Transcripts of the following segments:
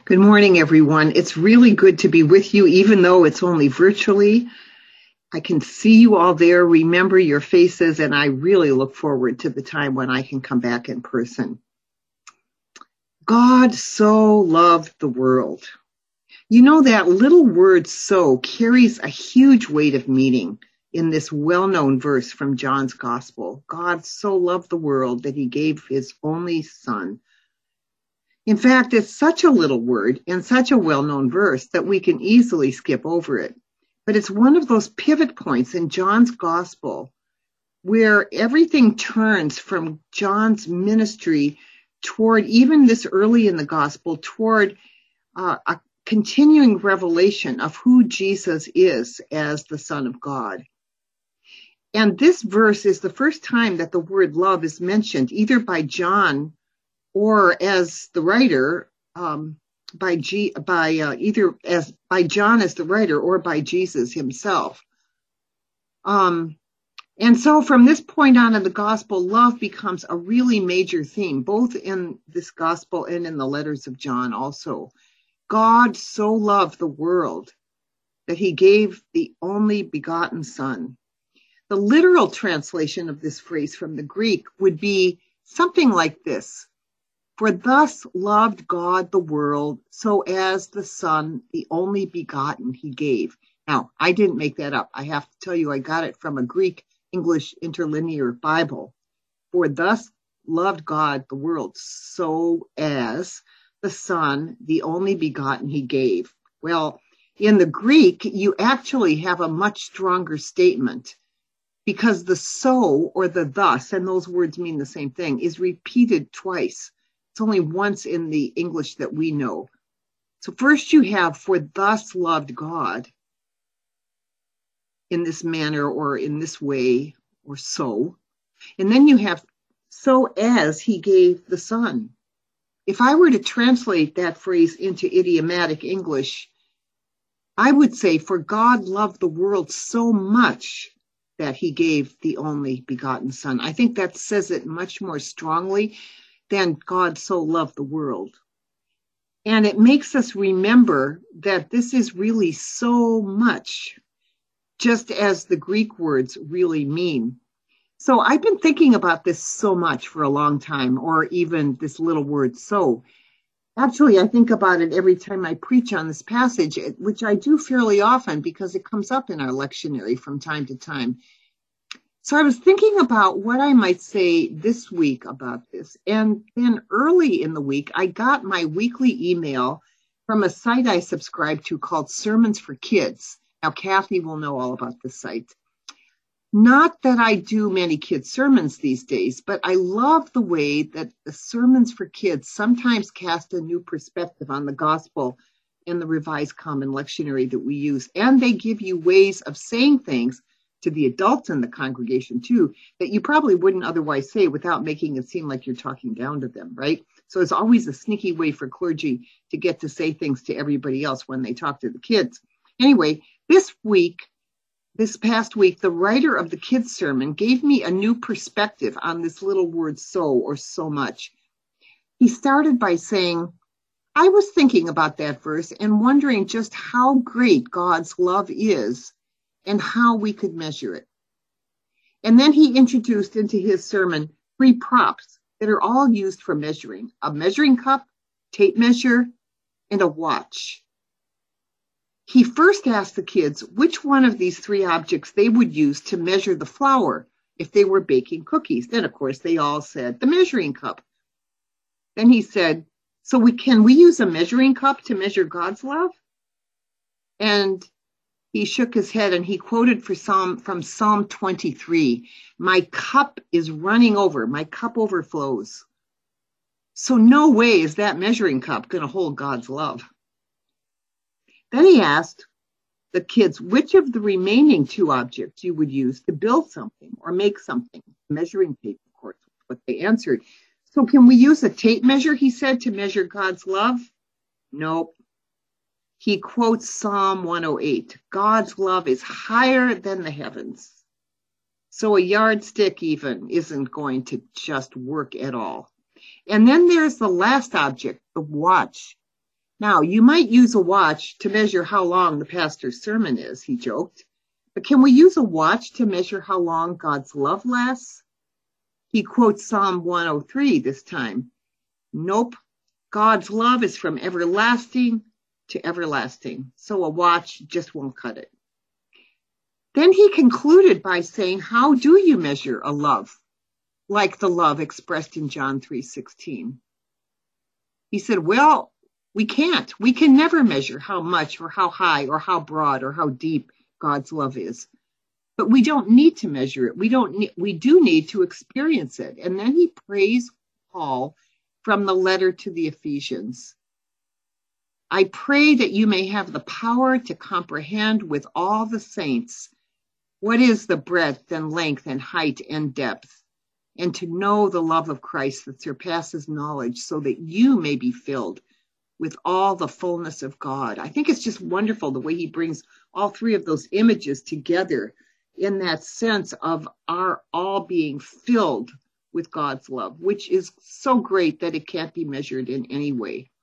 Good morning, everyone. It's really good to be with you, even though it's only virtually. I can see you all there, remember your faces, and I really look forward to the time when I can come back in person. God so loved the world. You know, that little word so carries a huge weight of meaning in this well-known verse from John's Gospel. God so loved the world that he gave his only son. In fact, it's such a little word and such a well-known verse that we can easily skip over it. But it's one of those pivot points in John's gospel where everything turns from John's ministry toward, even this early in the gospel, toward a continuing revelation of who Jesus is as the Son of God. And this verse is the first time that the word love is mentioned, either by John or as the writer, by John as the writer or by Jesus himself. And so from this point on in the gospel, love becomes a really major theme, both in this gospel and in the letters of John also. God so loved the world that he gave the only begotten Son. The literal translation of this phrase from the Greek would be something like this. For thus loved God the world, so as the Son, the only begotten, he gave. Now, I didn't make that up. I have to tell you, I got it from a Greek-English interlinear Bible. For thus loved God the world, so as the Son, the only begotten, he gave. Well, in the Greek, you actually have a much stronger statement because the so or the thus, and those words mean the same thing, is repeated twice. It's only once in the English that we know. So first you have, for thus loved God, in this manner or in this way or so. And then you have, so as he gave the Son. If I were to translate that phrase into idiomatic English, I would say, for God loved the world so much that he gave the only begotten Son. I think that says it much more strongly than God so loved the world. And it makes us remember that this is really so much, just as the Greek words really mean. So I've been thinking about this so much for a long time, or even this little word so. Actually, I think about it every time I preach on this passage, which I do fairly often because it comes up in our lectionary from time to time. So I was thinking about what I might say this week about this. And then early in the week, I got my weekly email from a site I subscribe to called Sermons for Kids. Now, Kathy will know all about this site. Not that I do many kids' sermons these days, but I love the way that the Sermons for Kids sometimes cast a new perspective on the gospel in the Revised Common Lectionary that we use. And they give you ways of saying things to the adults in the congregation too, that you probably wouldn't otherwise say without making it seem like you're talking down to them, right? So it's always a sneaky way for clergy to get to say things to everybody else when they talk to the kids. Anyway, this past week, the writer of the kids' sermon gave me a new perspective on this little word so or so much. He started by saying, I was thinking about that verse and wondering just how great God's love is and how we could measure it. And then he introduced into his sermon 3 props that are all used for measuring: a measuring cup, tape measure, and a watch. He first asked the kids which one of these 3 objects they would use to measure the flour if they were baking cookies. Then, of course, they all said the measuring cup. Then he said, so can we use a measuring cup to measure God's love? And he shook his head and he quoted from Psalm 23. My cup is running over. My cup overflows. So no way is that measuring cup going to hold God's love. Then he asked the kids which of the remaining 2 objects you would use to build something or make something. Measuring tape, of course, what they answered. So can we use a tape measure, he said, to measure God's love? Nope. He quotes Psalm 108. God's love is higher than the heavens. So a yardstick even isn't going to just work at all. And then there's the last object, the watch. Now, you might use a watch to measure how long the pastor's sermon is, he joked. But can we use a watch to measure how long God's love lasts? He quotes Psalm 103 this time. Nope. God's love is from everlasting to everlasting. So a watch just won't cut it. Then he concluded by saying, how do you measure a love like the love expressed in John 3:16? He said, well, we can't. We can never measure how much or how high or how broad or how deep God's love is. But we don't need to measure it. We do need to experience it. And then he praised Paul from the letter to the Ephesians. I pray that you may have the power to comprehend with all the saints what is the breadth and length and height and depth, and to know the love of Christ that surpasses knowledge, so that you may be filled with all the fullness of God. I think it's just wonderful the way he brings all three of those images together in that sense of our all being filled with God's love, which is so great that it can't be measured in any way.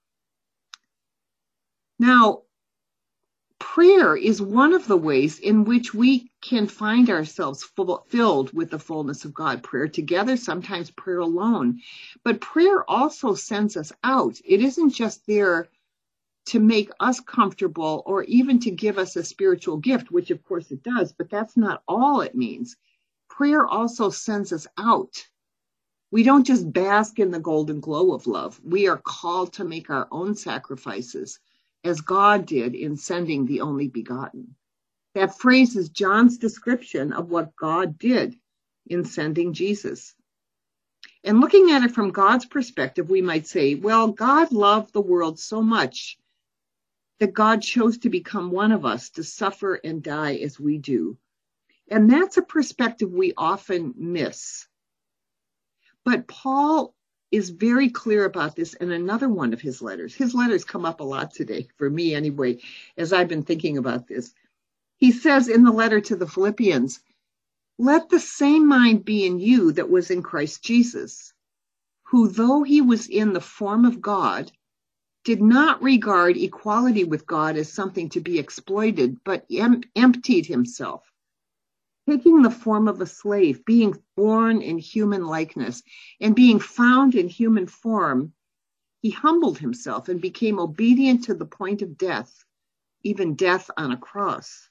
Now, prayer is one of the ways in which we can find ourselves filled with the fullness of God. Prayer together, sometimes prayer alone. But prayer also sends us out. It isn't just there to make us comfortable or even to give us a spiritual gift, which of course it does, but that's not all it means. Prayer also sends us out. We don't just bask in the golden glow of love. We are called to make our own sacrifices, as God did in sending the only begotten. That phrase is John's description of what God did in sending Jesus. And looking at it from God's perspective, we might say, well, God loved the world so much that God chose to become one of us to suffer and die as we do. And that's a perspective we often miss. But Paul is very clear about this in another one of his letters. His letters come up a lot today, for me anyway, as I've been thinking about this. He says in the letter to the Philippians, let the same mind be in you that was in Christ Jesus, who though he was in the form of God, did not regard equality with God as something to be exploited, but emptied himself, taking the form of a slave, being born in human likeness, and being found in human form, he humbled himself and became obedient to the point of death, even death on a cross.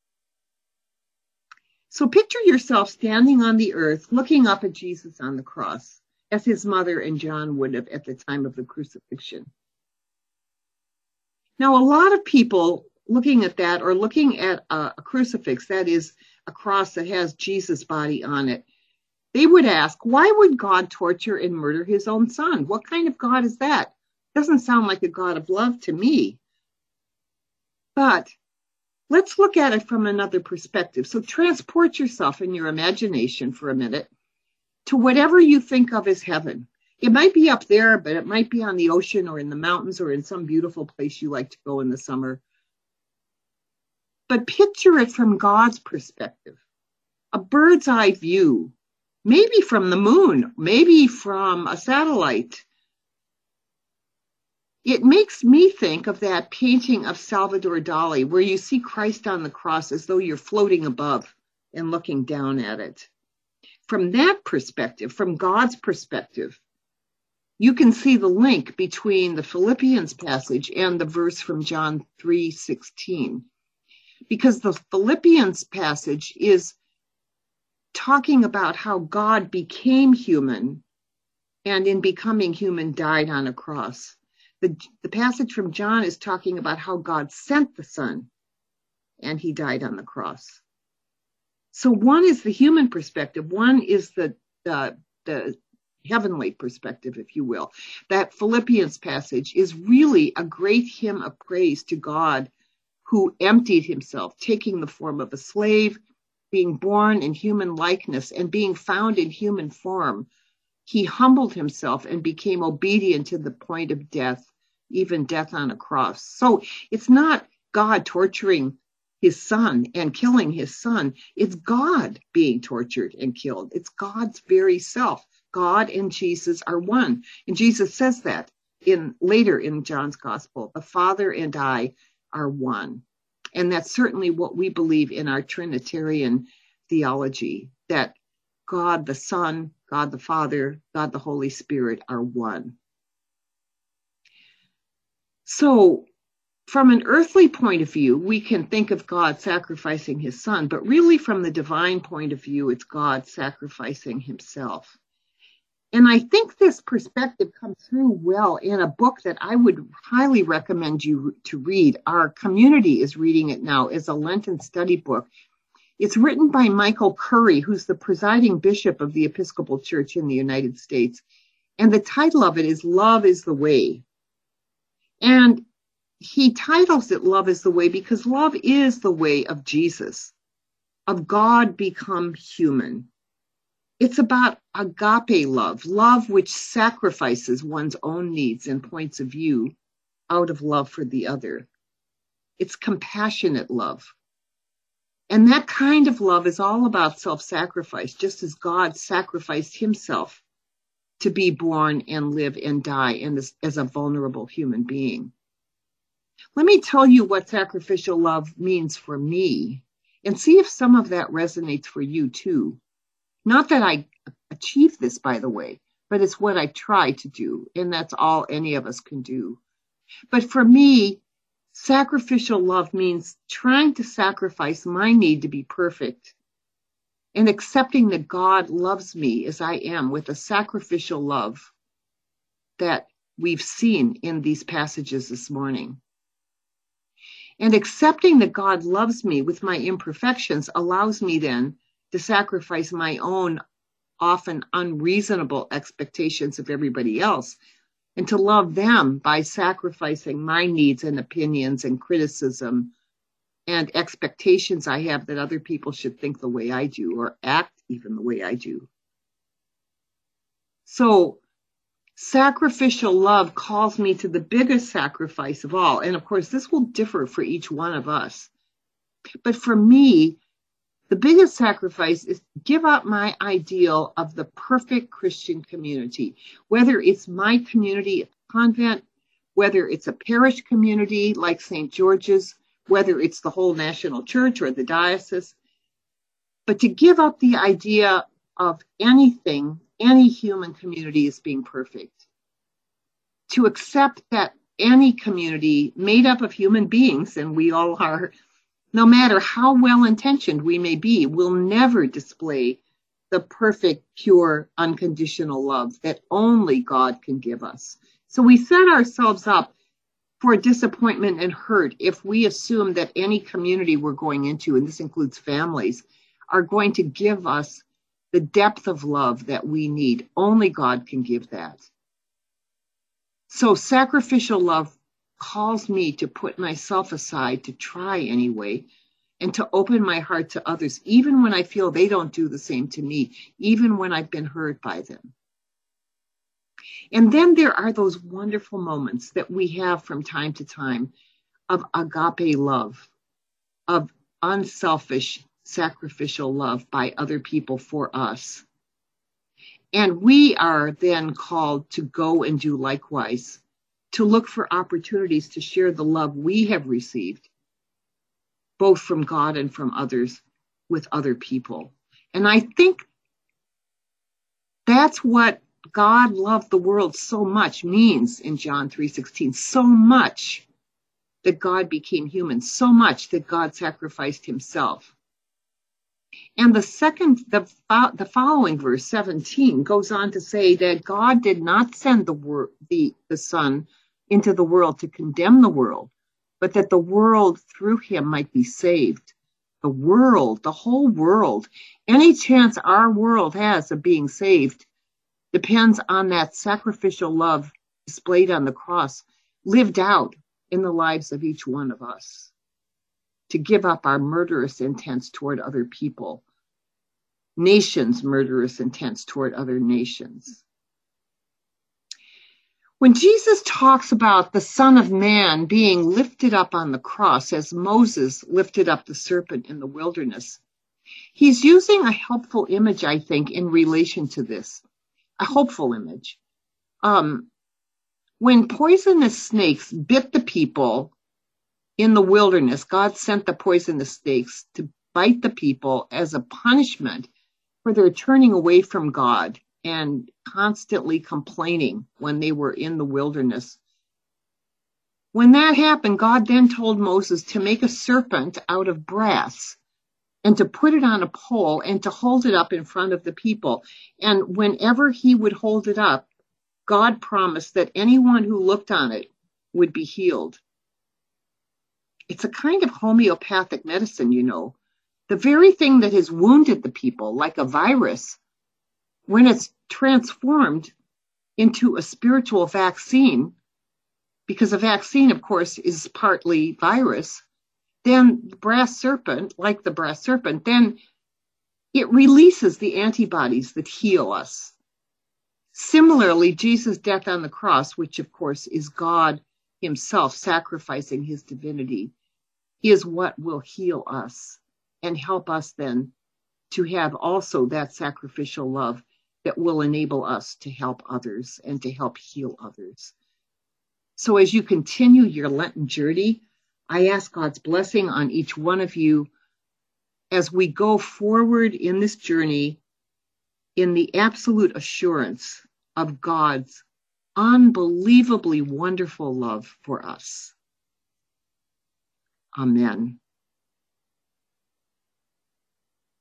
So picture yourself standing on the earth, looking up at Jesus on the cross, as his mother and John would have at the time of the crucifixion. Now, a lot of people looking at that, or looking at a crucifix, that is a cross that has Jesus' body on it, they would ask, why would God torture and murder his own son? What kind of God is that? Doesn't sound like a God of love to me. But let's look at it from another perspective. So transport yourself in your imagination for a minute to whatever you think of as heaven. It might be up there, but it might be on the ocean or in the mountains or in some beautiful place you like to go in the summer. But picture it from God's perspective, a bird's eye view, maybe from the moon, maybe from a satellite. It makes me think of that painting of Salvador Dali, where you see Christ on the cross as though you're floating above and looking down at it. From that perspective, from God's perspective, you can see the link between the Philippians passage and the verse from John 3:16. Because the Philippians passage is talking about how God became human and in becoming human died on a cross. The passage from John is talking about how God sent the Son and he died on the cross. So one is the human perspective, one is the heavenly perspective, if you will. That Philippians passage is really a great hymn of praise to God, who emptied himself, taking the form of a slave, being born in human likeness, and being found in human form. He humbled himself and became obedient to the point of death, even death on a cross. So it's not God torturing his son and killing his son. It's God being tortured and killed. It's God's very self. God and Jesus are one. And Jesus says that later in John's gospel, the Father and I are one. And that's certainly what we believe in our Trinitarian theology, that God the Son, God the Father, God the Holy Spirit are one. So from an earthly point of view, we can think of God sacrificing his Son, but really from the divine point of view, it's God sacrificing himself. And I think this perspective comes through well in a book that I would highly recommend you to read. Our community is reading it now as a Lenten study book. It's written by Michael Curry, who's the presiding bishop of the Episcopal Church in the United States. And the title of it is Love is the Way. And he titles it Love is the Way because love is the way of Jesus, of God become human. It's about agape love, love which sacrifices one's own needs and points of view out of love for the other. It's compassionate love. And that kind of love is all about self-sacrifice, just as God sacrificed himself to be born and live and die as a vulnerable human being. Let me tell you what sacrificial love means for me, and see if some of that resonates for you too. Not that I achieve this, by the way, but it's what I try to do, and that's all any of us can do. But for me, sacrificial love means trying to sacrifice my need to be perfect and accepting that God loves me as I am with a sacrificial love that we've seen in these passages this morning. And accepting that God loves me with my imperfections allows me then to sacrifice my own often unreasonable expectations of everybody else and to love them by sacrificing my needs and opinions and criticism and expectations I have that other people should think the way I do or act even the way I do. So sacrificial love calls me to the biggest sacrifice of all. And of course, this will differ for each one of us. But for me, the biggest sacrifice is to give up my ideal of the perfect Christian community, whether it's my community at the convent, whether it's a parish community like St. George's, whether it's the whole national church or the diocese, but to give up the idea of anything, any human community as being perfect, to accept that any community made up of human beings, and we all are, no matter how well-intentioned we may be, will never display the perfect, pure, unconditional love that only God can give us. So we set ourselves up for disappointment and hurt if we assume that any community we're going into, and this includes families, are going to give us the depth of love that we need. Only God can give that. So sacrificial love calls me to put myself aside, to try anyway, and to open my heart to others, even when I feel they don't do the same to me, even when I've been hurt by them. And then there are those wonderful moments that we have from time to time of agape love, of unselfish, sacrificial love by other people for us. And we are then called to go and do likewise, to look for opportunities to share the love we have received, both from God and from others, with other people. And I think that's what God loved the world so much means in John 3:16, so much that God became human, so much that God sacrificed himself. And the following verse 17 goes on to say that God did not send the Son into the world to condemn the world, but that the world through him might be saved. The world, the whole world, any chance our world has of being saved depends on that sacrificial love displayed on the cross, lived out in the lives of each one of us, to give up our murderous intents toward other people, nations' murderous intents toward other nations. When Jesus talks about the Son of Man being lifted up on the cross as Moses lifted up the serpent in the wilderness, he's using a helpful image, I think, in relation to this, a hopeful image. When poisonous snakes bit the people in the wilderness, God sent the poisonous snakes to bite the people as a punishment for their turning away from God and constantly complaining when they were in the wilderness. When that happened, God then told Moses to make a serpent out of brass and to put it on a pole and to hold it up in front of the people. And whenever he would hold it up, God promised that anyone who looked on it would be healed. It's a kind of homeopathic medicine, you know. The very thing that has wounded the people, like a virus, when it's transformed into a spiritual vaccine, because a vaccine, of course, is partly virus, then the brass serpent, like the brass serpent, then it releases the antibodies that heal us. Similarly, Jesus' death on the cross, which of course is God himself sacrificing his divinity, is what will heal us and help us then to have also that sacrificial love that will enable us to help others and to help heal others. So as you continue your Lenten journey, I ask God's blessing on each one of you as we go forward in this journey in the absolute assurance of God's unbelievably wonderful love for us. Amen.